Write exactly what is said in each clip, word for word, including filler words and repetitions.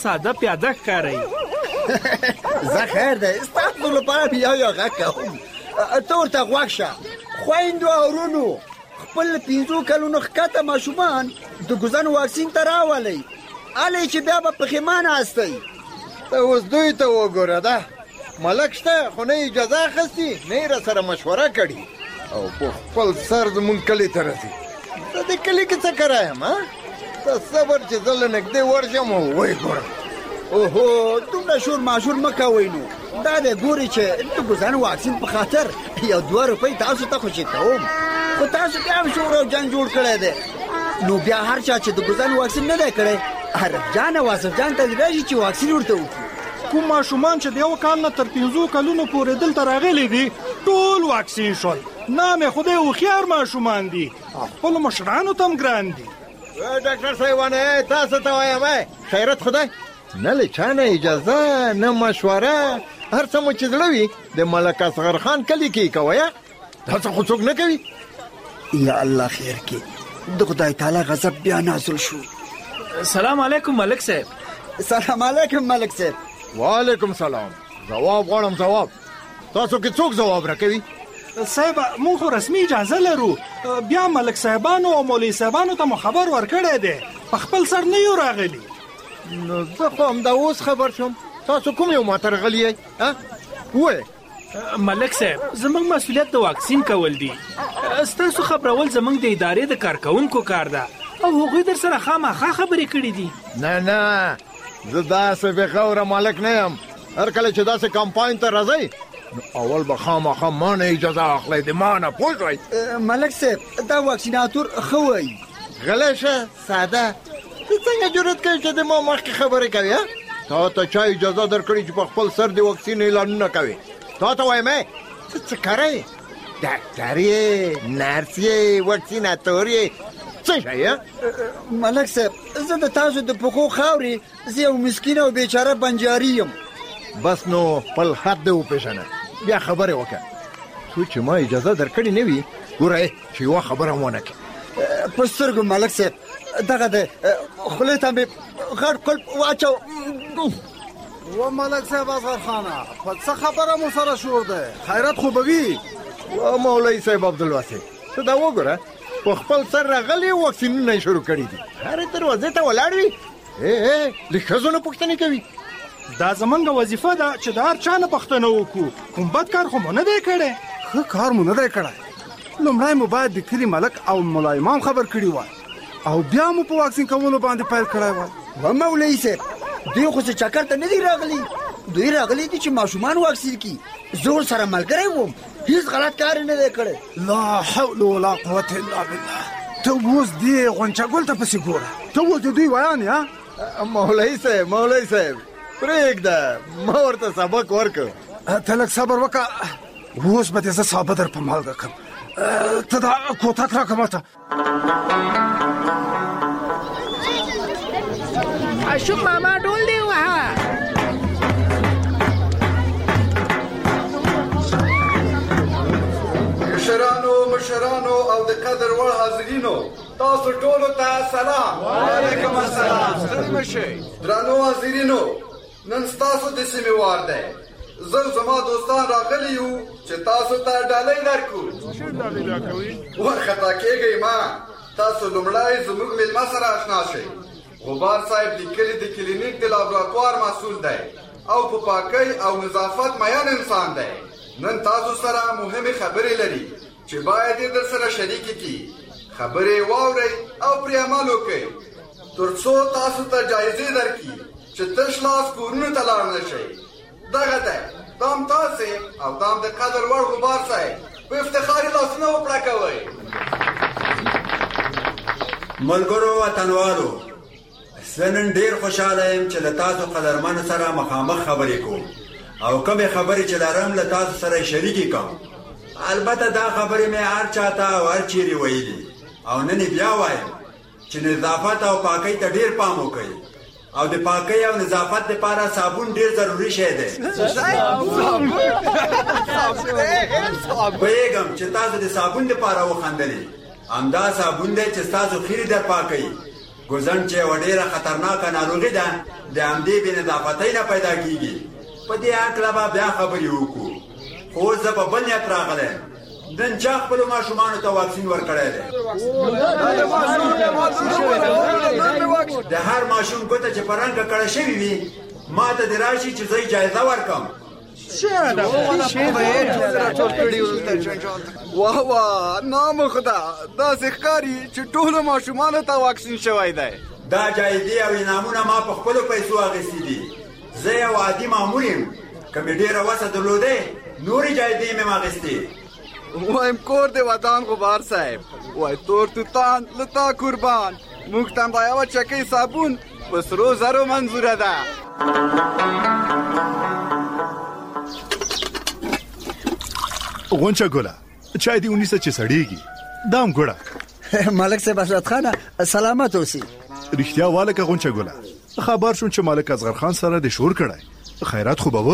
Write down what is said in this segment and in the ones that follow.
ساده پیاده ښکارئ. زه خیر دی، ستاسو لپاره مې یو یو غږ کوم. ته ورته غوږ شه. خویندو او ورونو، خپل پنځو کلونو ښکته ماشومان د ګوزن واکسین ته راولئ. هلئ چې بیا به پښیمانه هستئ. ته اوس دوی ته وګوره ده، ملک شته خو نه اجازه اخیستې، نه یې راسره مشوره کړې او په خپل سر زمونږ کلي ته رسي. زه دې کلي کې څه کرایم؟ ته صبر چې زه له نږدې ورشم او ویې ګورم. اوهو، دومره شور ماشور مه کوئ نو. دا دی ګورې چې د ګوزن واکسین په خاطر یو دوه روپۍ تاسو ته خوشي کوم، خو تاسو بیا هم شور او جنګ جوړ کړی دی. نو بیا هر چا چې د ګوزن واکسین نه دی کړی، عرب جان او واصف جان ته راشي چې واکسین ورته وکړي. کوم ماشومان چې د یو کال نه تر پنځو کلونو پورې دلته راغلي دي ټول واکسین شول. نام خدای هوښیار ماشومان دي، خپلو مشرانو ته هم ګران دي. ډاکټر صاحبانه، تاسو ته وایم خیرت خدای، نه له چا نه اجازه نه مشوره، هر څه مو چې زړه وي د ملک اصغر خان کلي کې کوئ. داسې خو څوک نه کوي. یا الله خیر کې، د خدای تعالی غضب بیا نازل شو. سلام علیکم ملک صاحب. سلام علیکم ملک صاحب. وعلیکم سلام. جواب غواړم، جواب. تاسو کې څوک جواب راکوي؟ صاحب موږ خو رسمي اجازه لرو، بیا ملک صاحبانو او مولوي صاحبانو ته مو خبر ورکړی دی، په خپل سر نه یو راغلي. نو زه خو همدا اوس خبر شوم. تاسو کوم یو ماته راغلي یئ؟ ووایئ. ملک صاحب زموږ مسؤلیت د واکسین کول دي، ستاسو خبرول زموږ د ادارې د کارکوونکو کار ده او هغوی در سره خامخا خبرې کړي دي. نه نه، زه داسې بېغوره مالک نه یم. هر کله چې داسې کمپاین ته راځئ نو اول به خامخا ما نه اجازه اخلئ، د ما نه پوه شوئ. ملک صاحب دا واکسیناتور ښه وایي. غلی شه ساده، ته څنګه جرأت کوې چې د ما مخکې خبرې کوې؟ تا ته چا اجازه درکړې چې په خپل سر د واکسین اعلانونه کوې؟ تا ته وایم ته څه کاری؟ ډاکټر یې، نرس یې، واکسیناتور یې، څه شی یې؟ ملک صاحب زه د تاسو د پښو خاورې، زه یو مسکین او بیچاره بنجاري یم. بس نو خپل حد دې وپېژنه، بیا خبرې وکړه. څو چې ما اجازه درکړې نه وي، ګوره چې یوه خبره هم ونه کړې. په سترګو ملک صاحب دغه د خولې ته مې غټ قلب واچو. و ملک صاحب اصغر خانه، په څه خبره مو سره شور دی؟ خیرت خو به وي. و مولوي صاحب عبدالواسع، ته دا وګوره په خپل سر راغلي واکسینونه یې شروع کړي دي. هرې دروازې ته ولاړ وي، له ښځو نه پوښتنې کوي. دا زمونږ وظیفه ده چې د هر چا نه پوښتنه وکړو، کوم بد کار خو مو نه دی کړی. ښه کار مو نه دی کړی. لومړی مو باید د کلي ملک او ملا امام خبر کړي وای او بیا مو په واکسین کولو باندې پیل کړی وای. و مولوي صاحب دوی خو څه چکر ته نه دي راغلي، دوی راغلي دي چې ماشومان واکسین کړي. زه سره ملګری وم، هیڅ غلط کار نه دی کړی. لا حول ولا قوة الا بالله. ته اوس دې غونچه ګل ته پسې ګوره، ته اوس د دوی ویان یا مولوي صاحب. مولوي صاحب پرېږده، ما ورته سبق ورکړ. ته لږ صبر وکړه، اوس به دې زه ثابت در په مالګه کړم. ته دا کوتک راکړه ماته. اشوک ماما ډول دی وها. مشرانو مشرانو او د قدر وړ حاضرینو، تاسو ټولو ته سلام. وعلیکم السلام. ستړي مشئ. درنو حاضرینو، نن ستاسو د سیمې وار دی. زه زما دوستان راغلي یو چې تاسو ته ډالۍ درکړو. څه ډالۍ راکوئ؟ وارخطا کېږئ مه، تاسو لومړی زموږ مېلمه سره اشنا شئ. غبار صاحب د کلي د کلینیک د لابراتوار مسؤل دی او په پاکۍ او نظافت مین انسان دی. نن تاسو سره مهمې خبرې لري چې باید یې در سره شریکې کړي. خبرې واورئ او پرې عمل وکړئ تر څو تاسو ته جایزې درکړي چې تش لاس کورونو ته لاړ نه شئ. دغه دی دام تاسې او دام د قدر وړ غبار صاحب په افتخاري لاسونه وپړکوئ. ملګرو وطنوالو، زه نن ډېر خوشحاله یم چې له تاسو قدرمنو سره مخامخ خبرې کوم او کومې خبرې چې لرم له تاسو سره شریکې کوم. البته دا خبرې مې هر چاته او هر چیرې ویلي او نن بیا وایم چې نظافت او پاکۍ ته ډېر پام وکړئ او د پاکۍ او نظافت لپاره صابون ډېر ضروري شی دی. پوهېږم چې تاسو د صابون لپاره وخندلې، همدا صابون دی چې ستاسو خیرې در پاکوي. ګوزن چې یوه ډېره خطرناکه ناروغي ده د همدې بې نظافتۍ نه پیدا کېږي. په دې هکله به بیا خبرې وکړو. خو اوس زه په بل نیت راغلی یم. نن چا خپلو ماشومانو ته واکسین ورکړی دی؟ د هر ماشوم ګوته چې په رنګه کړه شوې وي ما ته دې راشي چې زه اجازه ورکړم. واه واه نام خدا داسې ښکاري چې ټولو ماشومانو ته واکسین شوی دی. دا جایزې او انعامونه ما په خپلو پیسو اخیستي دي. زه یو عادي مامور یم. که مې ډېره وسه درلودی نورې جایزې مې م اخیستې. وایم کور د ودان غبار صاحب وای تور توتان له تا قربان موږ ته هم دا یوه چکۍ صابون په سرو زرو منظوره ده. غونچه ګله چای دې ونیسه چې سړېږي. دام ګوړه ملک صاحب حضرت خانه سلامت اوسي. رښتیا والکه غونچه ګله خبر شوم چې ملک اصغر خان سره د شور کړی. خیرات خو به و.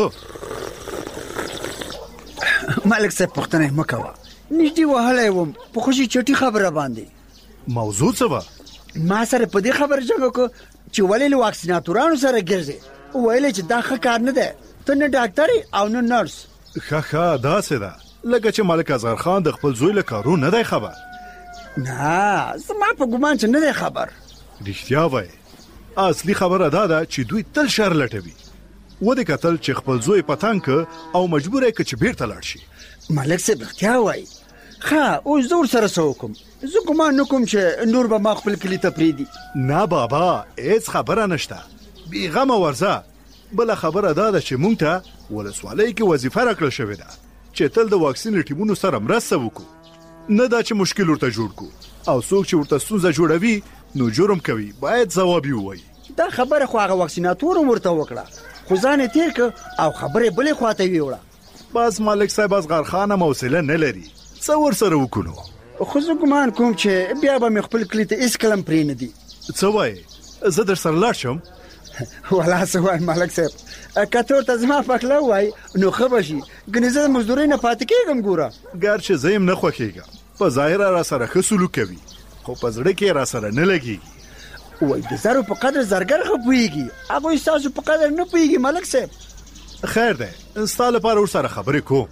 ملک صاحب پوښتنه مه کوه. نږدې وهلی وم په خوشي چټي خبره باندې. موضوع څه وه؟ ما سره په دې خبره جنګ وکړو چې ولې له واکسیناتورانو سره ګرځې. ویلې چې دا ښه کار نه دی. ته نه ډاکټر او نه نرس. ښه ښه داسې ده لکه چې ملک اصغر خان د خپل زوی له کارو نه دی خبر. نه زما په ګمان چې نه دی خبر. رښتیا وایي اصلي خبره دا ده چې دوی تل شر لټوي. ودې کتل چې خپل زوی پتنګ او مجبور یې که چې بیرته لاړ شي. ملک صاحب اختیا وایي ښه اوس زه ورسره څه وکړم؟ زه ګمان نه کوم چې نور به ما خپل کلي ته پرېږدي. نه بابا هېڅ خبره نشته. بېغمه ورځه. بله خبره دا ده چې موږ ته ولسوالۍ کې وظیفه راکړل شوې ده چې تل د واکسین له ټیمونو سره مرسته وکړو. نه دا چې مشکل ورته جوړ کړو او څوک چې ورته ستونزه جوړوي نو جرم کوي باید ځواب یې ووایي. دا خبره خو هغه واکسیناتور ورته وکړه خو ځان یې تېر کړ او خبرې بلې خواته ویوړه. بس ملک صاحب اصغر خان هم حوصله نه لري. څه ورسره وکړو؟ خو زه ګمان کوم چې بیا به مې خپل کلي ته هېڅ کله هم پرېنږدي. څه وایې زه در سره لاړ شم؟ والله څه وایم ملک صاحب که ته ورته زما پخله ووایي نو ښه به شي. ګنې زه د مزدورۍ نه پاتې کېږم. ګوره ګر چې زه یم نه خوښېږم. په ظاهره را سره ښه سلوک کوي خو په زړه کې را سره نه لګېږي. وای د زرو په قدر زرګر ښه پوهېږي. هغوی ستاسو په قدر نه پوهېږي ملک صاحب. خیر دی ستا لپاره ورسره خبرې کوم.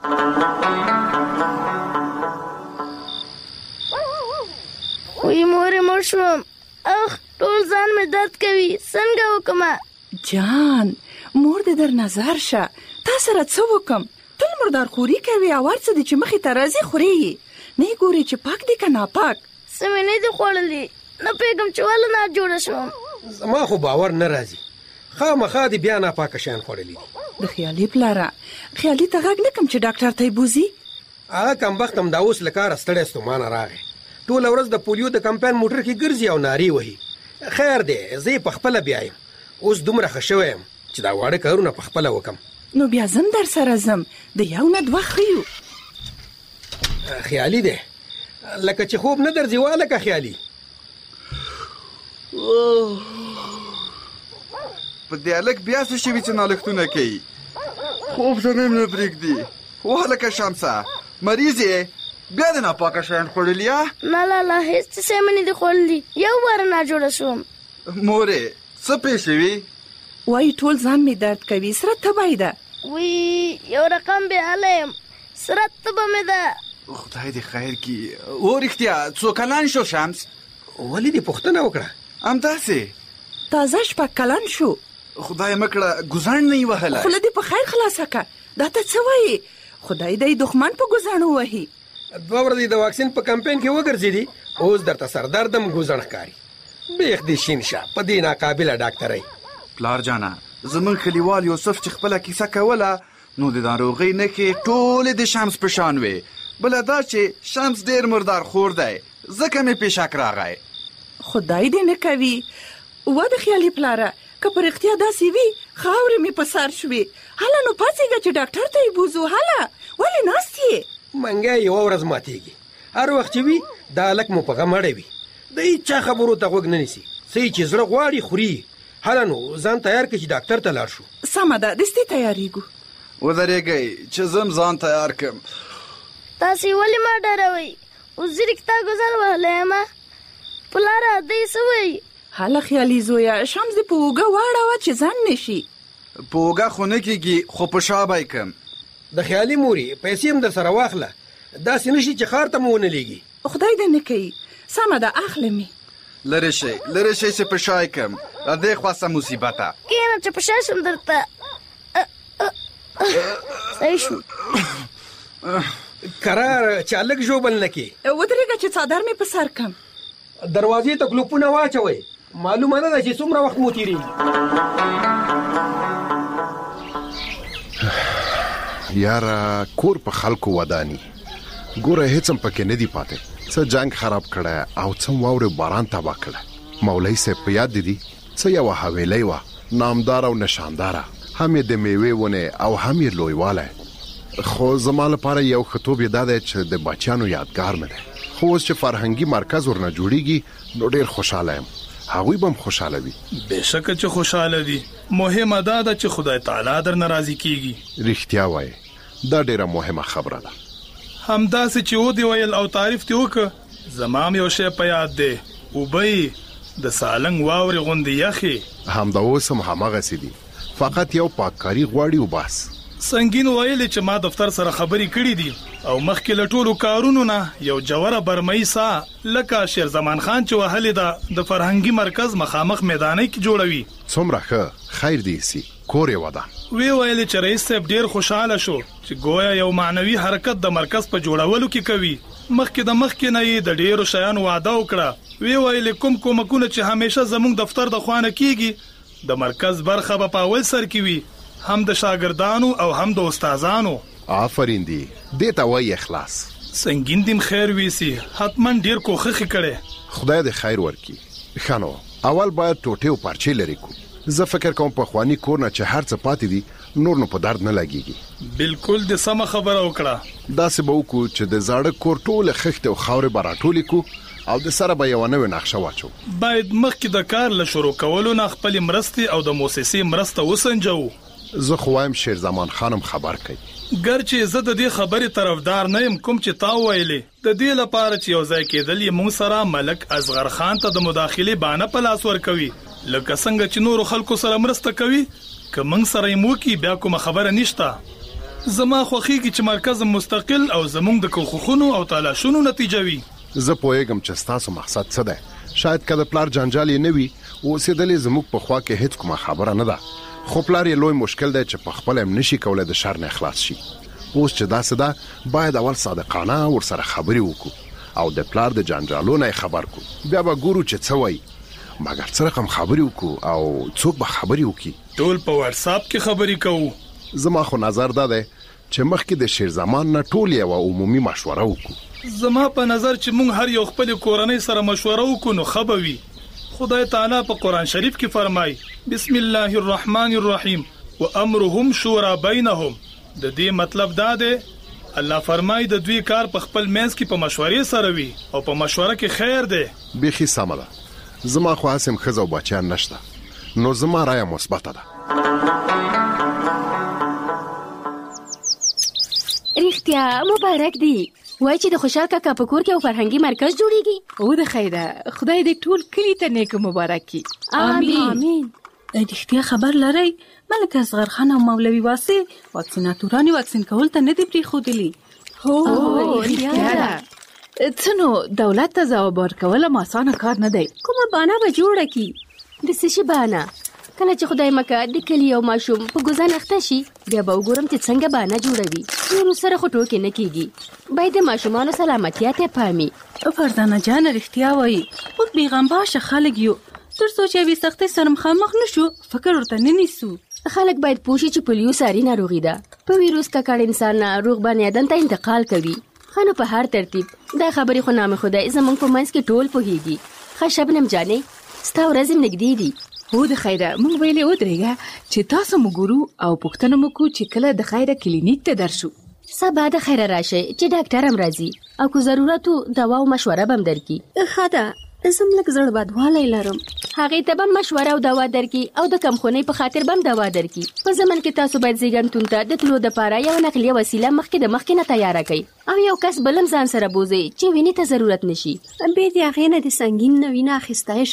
وی مورې مړ شوم. اخ ټول ځان مې درد کوي. څنګه وکړمه؟ جان مور دې در نظر شه. تا سره څه وکم؟ تل مردار خوري کوي او هر څه دې چې مخې ته راځي خوري. نه ګورې چې پاک دي که ناپاک. څه مې نه دي خوړلي. نه پوهېږم چې ولې ناجوړه شوم. زما خو باور نه راځي. خامخا دې بیا ناپاکه شیان خوړلي. د خیالي پلاره خیالي ته غږ نه کم چې ډاکټر ته یې بوځي. هغه کمبخت هم دا اوس له کاره ستړی ستومانه راغی. ټوله ورځ د پولیو د کمپاین موټر کې ګرځي او نارې وهي. خیر دی زه یې په خپله بیا یم. اوس دومره ښه شوی یم چې دا واړه کارونه په خپله وکم. نو بیا زم در سره ځم. د یو نه دوه ښیو. خیالي دی لکه چې خوب نه درځي وا لکه خیالي. په دې هلک بیا څه شوي چې نالښتونه کوي؟ خوب ته مې نه پرېږدي. وهلکه شمسه مریض یې بیا د ناپاکه شیان خوړلي یا؟ نه لالا هېڅ څه مې نه دي خوړلي. یو واره ناجوړه شوم. مورې څه پېښ شوي؟ وایي ټول ځان مې درد کوي. سره تبی ده. وی یو رقم بې حاله یم. سره تبه مې ده. خدای دې خیر کړي. و رښتیا څو کلن شو شمس؟ ولې دې پوښتنه وکړه؟ همداسې تازه شپږ کلن شو. خدای مه کړه ګوزڼ نه یې وهلی. خوله دې په خیر خلاصه که. دا ته څه وایې؟ خدای دې دښمن په ګوزڼو وهي. دوه ورځې د واکسین په کمپین کې وګرځېدي اوس درته سردردم ګوزڼ ښکاري. بیخ دې شین شه په دې ناقابله ډاکټرۍ. پلار جانه زموږ کلیوال یوسف چې خپله کیسه کوله نو د ناروغۍ نښې ټولې د شمس په شان وې. بله دا چې شمس ډېر مردار خور دی ځکه مې پیشک راغی. خدای دې نه کوي. و د خیالي پلاره که په رښتیا داسې وي خاورې مې په سر شوې. هله نو پاڅېږه چې ډاکټر ته یې بوځو. هله ولې ناست یې؟ منګی یوه ورځ ماتېږي. هر وخت چې وي دا هلک مو په غم اړوي. د هېچا خبرو ته غوږ نه نیسي. څه چې زړه غواړي خوري. هله نو ځان تیار کړي چې ډاکټر ته لاړ شو. سمه ده دستي تیارېږو. ودرېږئ چې زم ځان تیار کړم. تاسې ولې ما ډاروئ؟ اوس ځیرک تا ګوزن وهلی یم. پلاره دی څه وایي؟ حاله خیالي زویا شمس په اوږه واړوه چې ځان نشي. په اوږه خو نه کېږي خو په شا به یې کړم. د خیالي موري پیسې هم در سره واخله، داسې نشي چې ښار ته مو ونه لېږي. خدای دې نه کوي. سمه ده اخله مې. لرې شئ لرې شئ چې په شا یې کړم. له دې خوا څه مصیبته. کښېنه چې په شا شم درته. صحیح شو. قرار چې هلک ژوبل نه کې. ودرېږه چې څادر مې په سر کړم. دروازې ته کلوپونه واچوئ. معلومه نه ده چې څومره وخت مو تېرېږي. یاره کور په خلکو ودانی ګوره هیڅ هم پکې نه دی پاتې. څه جنگ خراب کړه او څه واورې باران تباه کړه. مولوي صاحب په یاد دي څه یوه حویلۍ وه نامداره او نشانداره، هم یې د میوې ونه او هم یې لویوالی. خو زما لپاره یو ښه توب یې دا دی چې د بچیانو یادګار مې دی. خو اوس چې فرهنګي مرکز ورنه جوړیږي نو ډېر خوشحاله یم. هغوی به هم خوشحاله وي. بېشکه چې خوشحاله دي. مهمه دا ده چې خدای تعالی درنه راضي کیږي. رښتیا وایې دا ډېره مهمه خبره ده. همداسې چې ودې ویل او تعریف دې وکړه. زما هم یو شی په یاد دی. اوبه یې د سالنګ واورې غوندې یخې. همدا اوس هم هماغسې دي، فقط یو پاککاري غواړي او بس. سنگین ویلې چې ما دفتر سره خبرې کړې دي او مخکې له ټولو کارونو نه یو جوړه برمایي سا لکه شیر زمان خان چې وهلې ده د فرهنګي مرکز مخامخ میدانۍ کې جوړوي. څومره ښه خیر دې سي کور یې ودان. وی ویلې چې رئیس صاحب ډیر خوشاله شو چې گویا یو معنوي حرکت د مرکز په جوړولو کې کوي. مخکې د مخکې نه یې د ډیرو شیانو وعده وکړه. وی ویلې کوم کومکونه چې همیشه زموږ دفتر د خوانه کیږي د مرکز برخه به په اول سر کې وي، هم د شاګردانو او هم د استادانو. آفرین دی دې ته وایي اخلاص. سنگین دیم خیر ویسي حتما ډیر کوخه کړي. خدای دې خیر ورکړي. خانو اول باید ټوټه او پرچې لري کو. زه فکر کوم په خواني کور نه چې هر څه پاتې دي نور نو په درد نه لګيږي. بالکل د سم خبره وکړه. دا څه به وکړو چې د زاړه کور ټوله خښت او خاورې براټولې کو او د سره به یو نوې نقشه واچو. باید مخکې د کار له شروع کولو نه خپل مرستې او د موسسې مرسته وسنجو. زه خو وایم شیر زمان خانم خبر کوي. ګرچې زه د دې خبرې طرفدار نه یم کوم چې تا ویلې. د دې لپاره چې یو ځای کېدل یې موږ سره ملک اصغر خان ته د مداخلې بانه په لاس ورکوي. لکه څنګه چې نورو خلکو سره مرسته کوي که موږ سره یې موکي بیا کومه خبره نشته. زما خوښیږي چې مرکز مستقل او زموږ د کوښښونو او تلاشونو نتیجه وي. زه پوهیږم چې ستاسو مقصد څه دی. شاید که د پلار جنجال یې نه وي اوسېدل یې زموږ په خوا کې هیڅ کومه خبره نه ده. خو پلار یې لوی مشکل دی چې په خپل هم نشي کولای د شر نه اخلاص شي. اوس چې داسې ده باید اول صادقانه ورسره خبرې وکړو او د پلار د جنجالو نه خبر کو. بیا به ګورو چې څه وایي. مګر څه رقم خبرې وکړو او څوک به خبرې وکړي. ټول په واتس اپ کې خبرې کوو. زما خو نظر دا دی چې مخکې د شیر زمان نه ټول یو عمومي مشوره وکړو. زما په نظر چې موږ هر یو خپل کورنۍ سره مشوره وکړو نو ښه به وي. خدای تعالی په قرآن شریف کې فرمایي بسم الله الرحمن الرحیم وامرهم شورا بینهم. د دې مطلب دا دی الله فرمایي د دوی کار په خپل منځ کې په مشورې سره وي او په مشوره کې خیر دی. بیخي سمه ده. زما خو هسې ښځه او بچیان نشته نو زما رایه مثبته ده. رښتیا مبارک دی. وای چې د خوشحال کاکا په کور کې یو فرهنګي مرکز جوړیږي. او د خیره خدای دې ټول کلی ته نیک مبارک کړي. آمین آمین. رښتیا خبر لرئ ملک اصغر خان او مولوي واسه واکسیناتورانو واکسین کول ته نه دی پریښودلی. هو رښتیا ده. څه نو دولت ته ځواب ورکول هم اسانه کار نه دی. کومه بانه به جوړه کړي. د څه شي بانه؟ کله چې خدای مکه د کلی یو ماشوم په ګوزان اخته شي بیا به وګورم چې څنګه بانه جوړوي. نورو سره خو ټوکې نه کېږي. باید د ماشومانو سلامتیا ته پامي. فرزانه جانه رښتیا وایي موږ بیغمباشه خلک یو. تر څو چې یوې سختۍ سره مخامخ نه شو فکر ورته نه نیسو. خلک باید پوه شي چې پولیو ساري ناروغي ده. په ویروس ککړ انسان ناروغ باندې بدن ته انتقال کوي. خانو په هر ترتیب دا خبرې خو نامه خدای زمونږ په منځ کې ټول پوهیږي. ښه شبنم جانې ستا ورځې نږدې دي. هو د خیره موږ ویلې ودرېږه چې تاسو مو ګورو او پوښتنه مو کو چې کله د خیره کلینیک ته درشو. سبا د خیره راشئ چې ډاکټر هم راځي او که ضرورت وو دوا او مشوره به هم درکړي. ښه ده زم لږ زړه بدوالی لرم. هغې ته به مشوره او دوا درکړي او د کمخونۍ په خاطر به هم دوا درکړي. په زمن کې تاسو باید زیږنتون ته د تلو دپاره یو نقلیه وسیله مخکې د مخکې نه تیاره کړئ او یو کس بل هم ځان سره بوځئ چې وینې ته ضرورت نشي. بې د هغې نه د سنګین نه وینه اخیستی شم.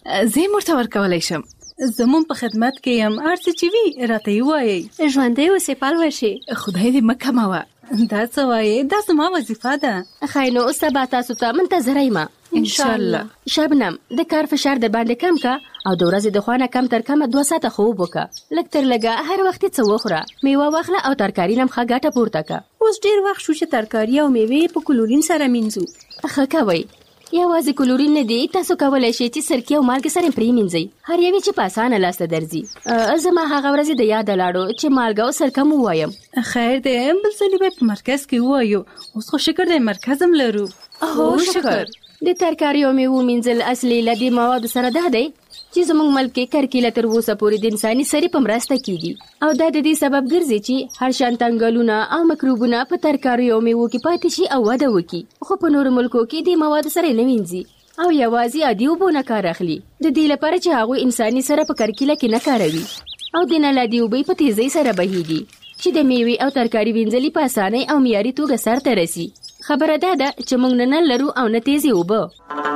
زه مرته ورکولای شم. زمون په خدمت کې يم، ارڅ چې وی راته یې وایي. ژوندې اوسې پال وشي. خدای دې مکه ماوه. دا څه وایي؟ دا زما وظیفه ده. خای نو اوس سبا تاسو ته منتظره یم ان شاء الله. شبنم د کار فشار در باندې کم کا او د ورځې د خوانه کم تر کمه دوه ساعته خوب وکړه. لږ تر لږه هر وخت څه وخوره، میوه واخله او ترکاري نم ښه ګټه پورته کا. اوس ډیر وخت شو چې ترکاري او میوه په کلورین سره مینځو. ښه کوي. یوازې کلورین نه دی، تاسو کولای شئ چې سرکې او مالګې سره پرې مینځئ، هر یوې چې په اسانه لاسته درځي. زما هغه ورځې د یاده لاړو چې مالګه او سرکه مو ووایم. خیر دی، بل ځلې به په مرکز کې ووایو. اوس خو شکر دی مرکز هم لرو. هو شکر. د ترکاري او میوو مینځل اصلي له دې موادو سره دا دی چې زموږ ملک کې کرکیله تر اوسه پورې د انساني سرې په مرسته کیږي او دا د دې سبب ګرځي چې هر شان تنګلونه او مکروبونه په ترکاري او میوو کې پاتې شي او وده وکړي، خو په نورو ملکو کې د موادو سره نه وینځي او یوازې عادي اوبو نه کار اخلي، د دې لپاره چې هغوی انساني سره په کرکیله کې نه کاروي او د نالادي اوبه په تیزۍ سره بهیږي چې د میوې او ترکاري وینځلې په اسانۍ او معیاري توګه سرته رسي. خبره دا ده چې موږ نه نل لرو او نه تیزې اوبه.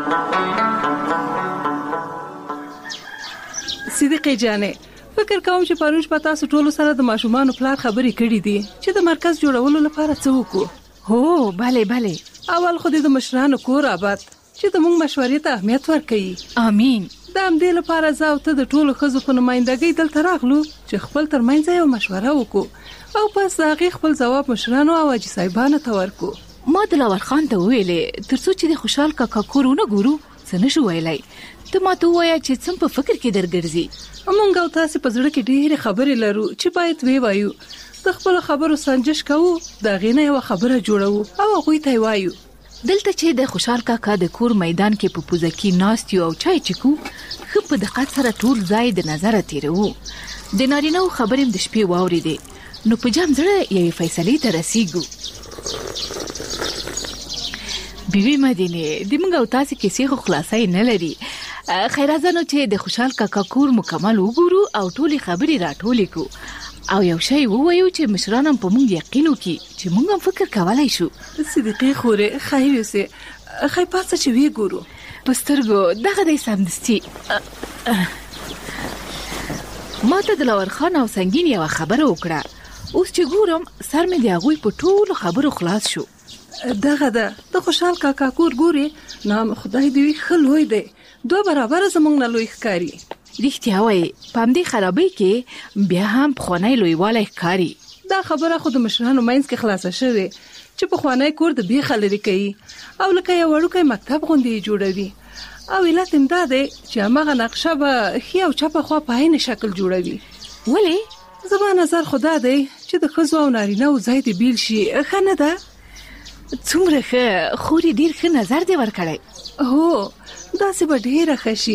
صدیقې جانې، فکر کوم چې پرون شپه تاسو ټولو سره د ماشومانو پلار خبرې کړې دي چې د مرکز جوړولو لپاره څه وکړو. هو بله بله. اول خو د مشرانو کور آباد چې د موږ مشورې ته اهمیت ورکوي. امین. د همدې لپاره زه او ته د ټولو ښځو په نمایندګۍ دلته راغلو چې خپل ترمنځ یو مشوره وکړو او پس د هغې خپل ځواب مشرانو او حاجي صاحبانو ته ورکړو. ما دلاور خان ته ویلې تر څو چې د خوشحال کاکا کور ونه ګورو څه نشو ویلی. ته ما ته ووایه چې څه په فکر کې درګرځي. موږ او تاسې په زړه کې ډېرې خبرې لرو چې باید وی وایو. د خپلو خبرو سنجش کوو، د هغې نه یوه خبره جوړوو او هغوی ته یې وایو. دلته چې د خوشحال کاکا د کور میدان کې په پوزه کې ناست یو او چای چکو، ښه په دقت سره ټول ځای د نظره تیروو. د نارینهو خبرې هم د شپې واورېدې نو په جام زړه یوې فیصلې ته رسیږو. بیوی مدینه د موږ او تاسې کیسې خو خلاصای نه لري. خیر راځه نو چې د خوشحال کاکا کور مکمل وګورو او ټولې خبرې راټولې کړو او یو شی ووایو چې مشران هم په موږ یقین وکړي چې موږ هم فکر کولی شو. صدیقې خورې ښایي یوسې ښایي پاسه چې ویې ګورو. په سترګو دغه دی سمدستي. ما ته د لاور خان او سنګین یوه خبره وکړه. اوس چې ګورم سر مې د هغوی په ټولو خبرو خلاص شو. دغه ده د خوشحال کاکا کور ګورې، نام خدای دې وي ښه لوی دی، دوه برابره زموږ نه لوی ښکاري. رښتیا وایي په همدې خرابۍ کې بیا هم پخوانی لویوالی ښکاري. دا خبره خو د مشرانو منځ کې خلاصه شوې چې پخوانی کور د بیخه لرې کوي او لکه یو وړوکی مکتب غوندې یې جوړوي او علت هم دا دی چې هماغه نقشه به ښي او چپه خوا په عین شکل جوړوي. ولې؟ زما نظر خو دا دی چې د ښځو او نارینهو ځای دې بیل شي. ښه نه ده؟ څومره ښه، خورې ډېر ښه نظر دی ورکړی. هو داسې به ډېره ښه شي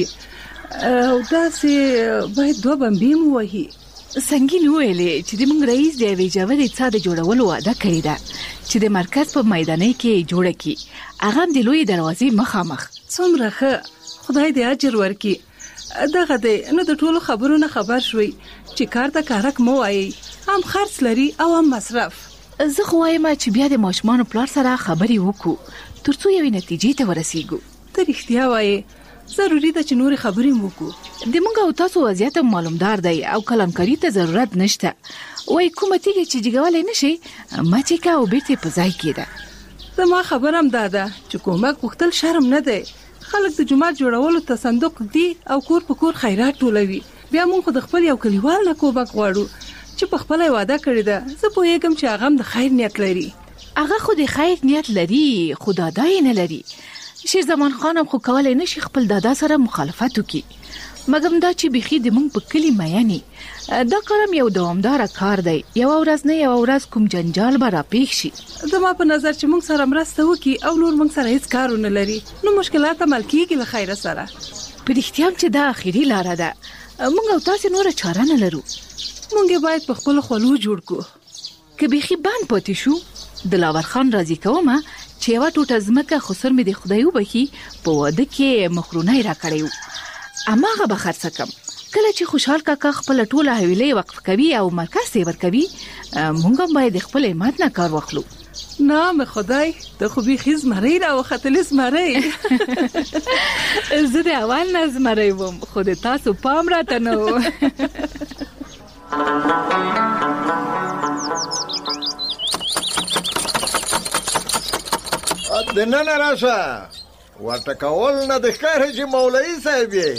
او داسې باید دوه بمبې مو وهي. سنګین وویلې چې د موږ رئیس د یوې ژورې څاه د جوړولو وعده کړې ده چې د مرکز په میدانۍ کې جوړه کړي، هغه هم د لویې دروازې مخامخ. څومره ښه، خدای دې اجر ورکړي. دغه دی نو د ټولو خبرو نه خبر شوي چې کار ته کارک مو وایي، هم خرڅ لري او هم مصرف. زه خو وایم چې بیا د ماشومانو پلار سره خبرې وکړو تر څو یوې نتیجې ته ورسیږو. ته رښتیا وایې، ضروري ده چې نورې خبرې وکړو. د موږ او تاسو وضعیت معلومدار دی او کلمکاري ته ضرورت نشته. وایي کومه تیږه چې جګولی نشي ماتې که او بیرته په ځای کېده. زما خبره هم دا ده چې کومک غوښتل شرم نه دی. خلک د جومات جوړولو ته صندوق دی او کور په کور خیرات ټولوي. بیا موږ خو د خپل یو کلیوال نه کومک غواړو چې په خپله وعده کړې ده. زه پوهېږم چې هغه هم د خیر نیت لري. هغه خو د خیر نیت لري خو دادا یې نه لري. شیرزمان خان هم خو کولی نشي خپل دادا سره مخالفت وکړي، مګم دا چې بیخي د موږ په کلي میانې. دا کار هم یو دوامداره کار دی، یوه ورځ نه یوه ورځ کوم جنجال به راپېښ شي. زما په نظر چې موږ سره مرسته وکړي او نور موږ سره هیڅ کار ونه لري نو مشکلات عمل کېږي له خیره سره. په رښتیا هم چې دا اخري لاره ده. موږ او تاسې نوره چاره نه لرو. موږ باید په خپلو خولو جوړ کړو. که بیخي بند پاتې شو د لاور خان راضي کومه چې یوه ټوټه ځمکه خسر مې د خدای وبخي په واده کې مخرونی راکړی و، هماغه به خرڅه کړم. کله چې خوشحال کاکا خپله ټوله حویلۍ وقف کوي او مرکز ته یې ورکوي موږ هم باید د خپل همت نه کار واخلو. نام خدای ته خو بیخي زمری راوختلې زمری. زه د اول نه زمری وم خو د تاسو پام راته نه و. دننه راشه ورته کول نه د ښکاره چې مولوي صاحب یې.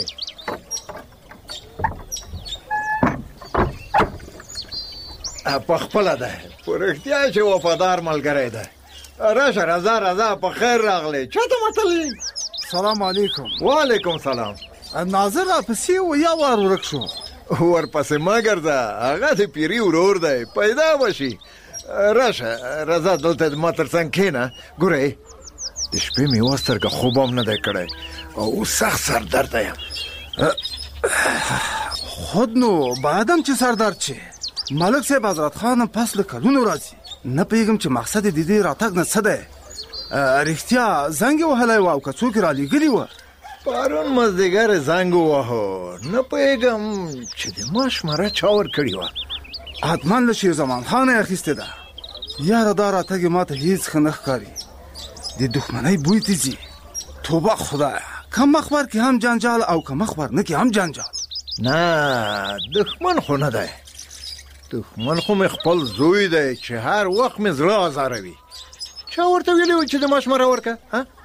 په خپله ده په رښتیا چې وفادار ملګری ده. راشه رضا رضا په خیر راغلی. چاته متلی؟ سلام علیکم. وعلیکم سلام. ناظر راپسې و یا وار ورک شو؟ ورپسې مه ګرځه، هغه د پیري ورور دی، پیدا به شي. راشه رضا دلته ما تر څنګ کښېنه. ګورئ د شپې مې یوه سترګه خوب هم نه دی کړی او اوس سخت سردرده یم. خود نو بعدم چې سردرد شي. ملک صاحب حضرت خان پس له کلونو راځي. نه پوهېږم چې مقصد د دې راتګ نه څه دی. رښتیا زنګ یې وهلی و او که څوک یې رالیږلي وه؟ پرون مازدیګر یې زنګ ووهو. نه پوهېږم چې د ما شماره چا ورکړې وه. حتما له شیرزمان خان یې اخیستې ده. یاره دا راتګ یې ما ته هېڅ ښه نه ښکاري. د دښمنۍ بوی ته ځي. توبه خدایه، که مخ ور کې هم جنجال او که مخ ور نه کې هم جنجال. نه دښمن خو نه دی. دښمن خو مې خپل زوی دی چې هر وخت مې زړه ازاروي. چا ورته ویلي و چې د ما شماره ورکه؟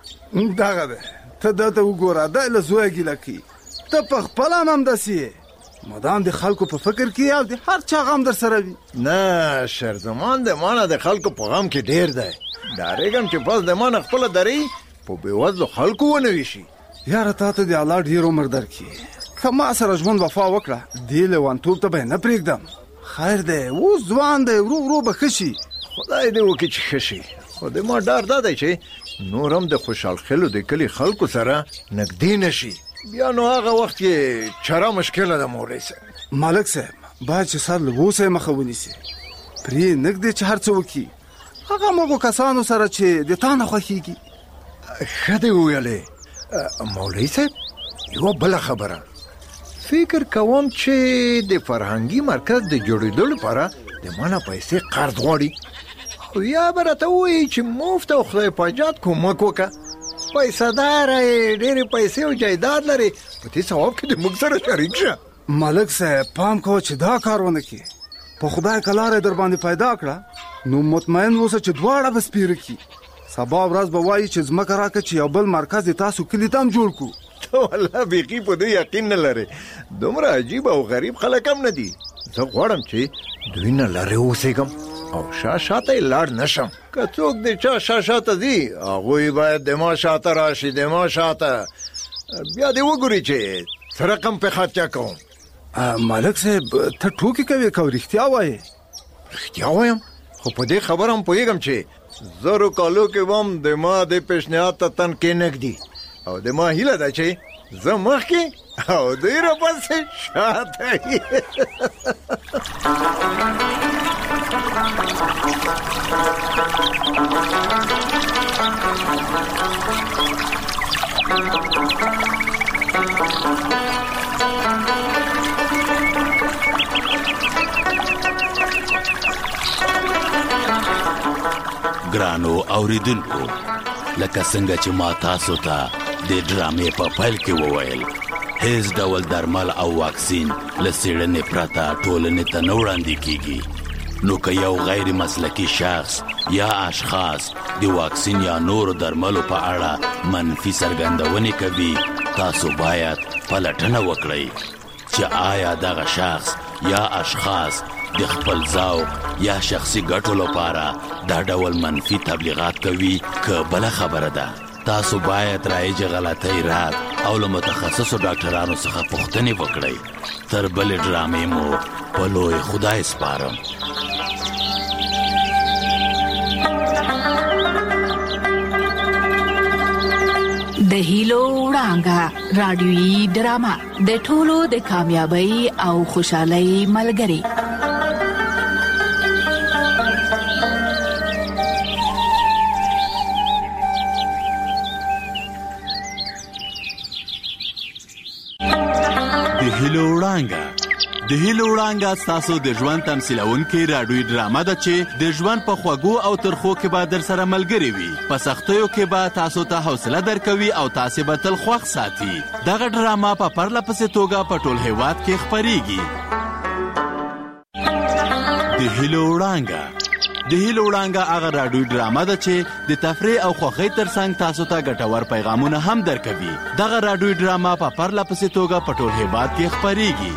دغه دی. ته دلته وګوره دی له زویه ګیله کوي. ته په خپله هم همداسې یې. مدام د خلکو په فکر کې او د هر چا غم در سره وي. نه شیرزمان د ما نه د خلکو په غم کې ډېر دی. ډارېږم چې پس د ما نه خپله درې په بېوزلو خلکو ونه ویشي. یاره تا ته د الله ډېر عمر درکړي. که ما سره ژوند وفا وکړه دې لیونتوب ته به یې نه پرېږدم. خیر دی اوس ځوان دی، ورو ورو به ښه شي. خدای دې وکړي چې ښه شي. خو د ما ډار دا دی چې نور هم د خوشحال خیلو د کلي خلکو سره نږدې نه شي. بیا نو هغه وخت کې چاره مشکله ده مولوي صاحب. ملک صاحب باید چې سر له اوسه یې مخه ونیسي. پرې نږدې چې هر څه وکړي هغه مغو کسانو سره چې د تا نه خوښېږي. ښه دې وویلې مولوي صاحب. یوه بله خبره، فکر کوم چې د فرهنګي مرکز د جوړېدو لپاره د ما نه پیسې قرض غواړي. او یا به راته ووایي چې مفت او خدای پاجات کومک وکړه. پیسه داره یې، ډېرې پیسې او جایداد لري، په دې ثواب کې د موږ سره شریک شه. ملک صاحب پام کوه چې دا کار ونه کړي. په خدای که لاره در باندې پیدا کړه نو مطمئن اوسه چې دواړه به سپیره کړي. سبا ورځ به وایي چې ځمکه راکړه چې یو بل مرکز یې تاسو کلي ته هم جوړ کړو. ته والله بیخي په دې یقین نه لرې. دومره عجیب او غریب خلک هم نه دي. زه غواړم چې دوی نه لرې اوسېږم او شا شاته یې لاړ نه شم. که څوک د چا شا شاته ځي هغوی باید د ما شاته راشي، د ما شاته. بیا دې وګوري چې څه رقم پې خرچه کوم. ملک صاحب ته ټوکې کوې که رښتیا وایې؟ رښتیا وایم، خو په دې خبره هم پوهېږم چې زرو کالو کې به هم د ما د پیشنهاد ته تن کې نږدي. او د ما هیله ده چې زه مخکې او دوی راپسې شاته. ګرانو اوریدونکو، لکه څنګه چې ما تاسو ته د ډرامې په پیل کې وویل، هیڅ ډول درمل او واکسین له څېړنې پرته ټولنې ته نه وړاندې کیږي. نو که یو غیر مسلکي شخص یا اشخاص د واکسین یا نورو درملو په اړه منفي څرګندونې کوي، تاسو باید پلټنه وکړئ چې آیا دغه شخص یا اشخاص د خپل ذوق یا شخصي ګټو لپاره دا ډول منفي تبلیغات کوي که بله خبره ده. تاسو باید رایج غلطۍ رد او له متخصصو ډاکټرانو څخه پوښتنې وکړئ. تر بلې ډرامې مو په لوی خدای سپارم. د هیلو وړانګه رادیویي ډرامه د ټولو د کامیابی او خوشحالۍ ملګری. د هیلو وړانګه د د هیلو وړانګه ستاسو د ژوند تمثیلونکې راډیوي ډرامه ده چې د ژوند په خوږو او ترخو کې به در سره ملګرې وي. په سختیو کې به تاسو ته حوصله درکوي او تاسې به تل خوښ ساتي. دغه ډرامه په پرله پسې توګه په ټول هیواد کې خپریږي. د هیلو وړانګه د هیلو وړانګه هغه راډیوي ډرامه ده چې د تفریح او خوښۍ ترڅنګ تاسو ته ګټور پیغامونه هم درکوي. دغه راډیوي ډرامه په پرله پسې توګه په ټول هیواد کې خپریږي.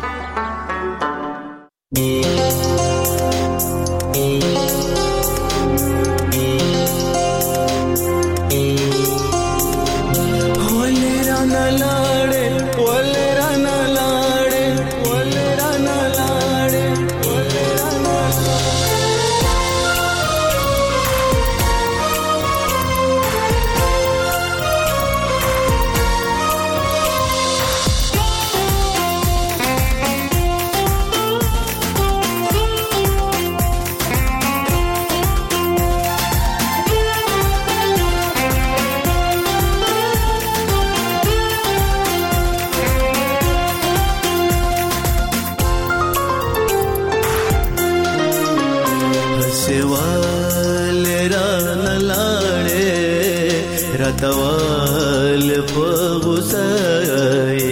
دوال پغوسای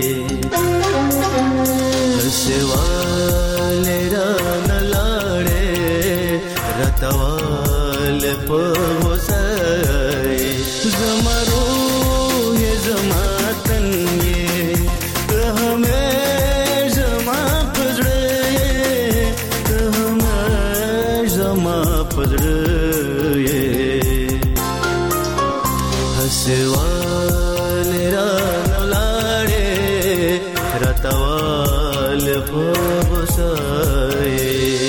سوال را نلاړې رتوال پغوسای زمرو یې زماتن یې ته همې زما پزړې ته همې زما پزړې سوال را نلاړې رتوال پغوسای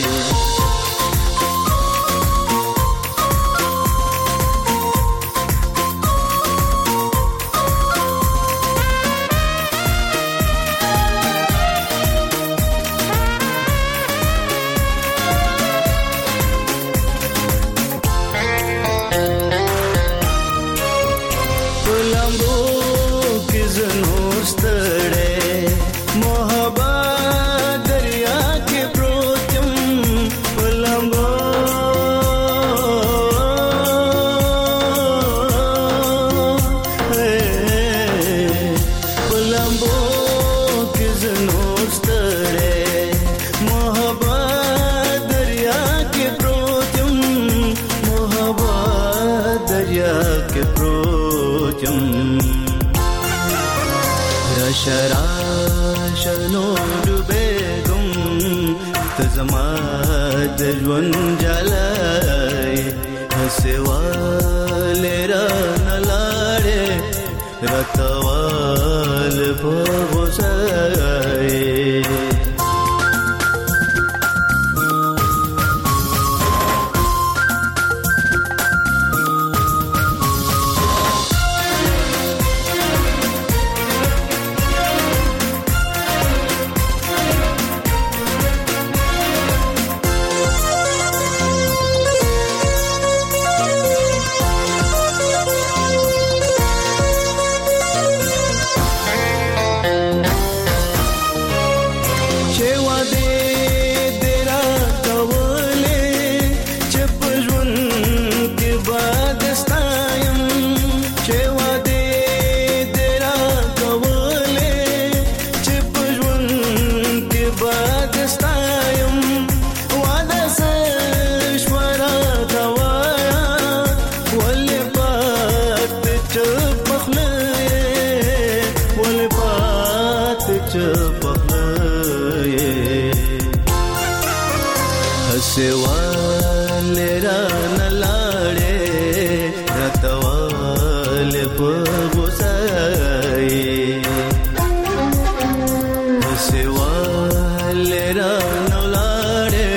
شراشنو ډوبېږم ته زما د ژوند جلای سوال را نلاړې رتوال پغوسای سوال را نلاړې رتوال پغوسای سوال را نلاړې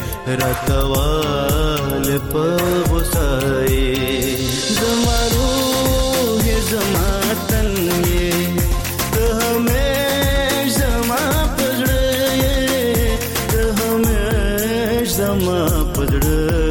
رتوال پغوسای زمرو هي زماتن یې ته همې زما پزړې ته همې زما پزړې